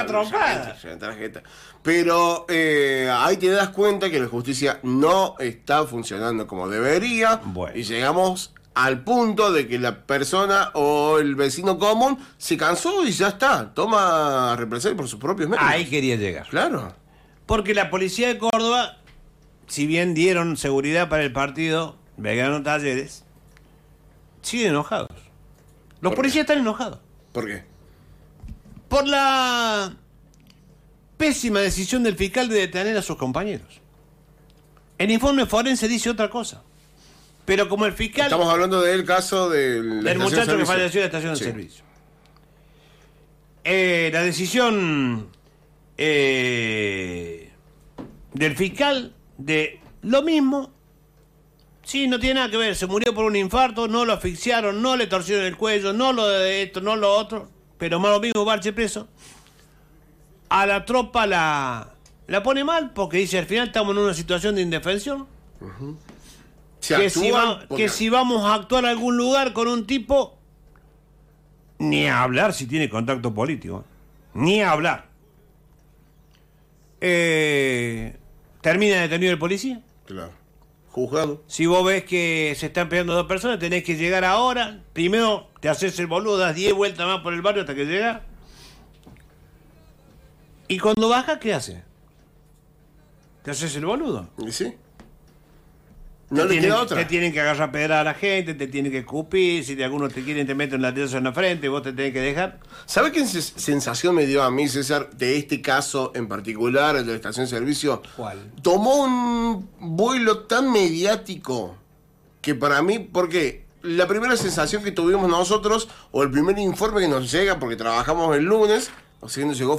cagar trompada. Tarjeta. Pero ahí te das cuenta que la justicia no está funcionando como debería. Bueno. Y llegamos al punto de que la persona o el vecino común se cansó y ya está. Toma represalia por sus propios medios. Ahí quería llegar. Claro. Porque la policía de Córdoba, si bien dieron seguridad para el partido Belgrano Talleres, siguen enojados. Los policías están enojados. ¿Por qué? Por la pésima decisión del fiscal de detener a sus compañeros. El informe forense dice otra cosa. Pero como el fiscal... Estamos hablando del caso del muchacho que falleció en la estación de servicio. La decisión del fiscal de lo mismo, sí, no tiene nada que ver, se murió por un infarto, no lo asfixiaron, no le torcieron el cuello, no lo de esto, no lo otro, pero más lo mismo, Barche preso. A la tropa la pone mal porque dice al final estamos en una situación de indefensión. Uh-huh. Que si vamos a actuar a algún lugar con un tipo, ni a hablar si tiene contacto político, ni a hablar. Termina detenido el policía. Claro. Juzgado. Si vos ves que se están peleando dos personas, tenés que llegar ahora. Primero te haces el boludo, das 10 vueltas más por el barrio hasta que llega. Y cuando baja, ¿qué hace? ¿Te haces el boludo? ¿Y sí? No le queda otra. Te tienen que agarrar pedra a la gente, te tienen que escupir, si de algunos te quieren te meten la tesa en la frente, vos te tenés que dejar. ¿Sabe qué sensación me dio a mí, César, de este caso en particular, el de la estación de servicio? ¿Cuál? Tomó un vuelo tan mediático que para mí, porque la primera sensación que tuvimos nosotros, o el primer informe que nos llega, porque trabajamos el lunes, o sea que nos llegó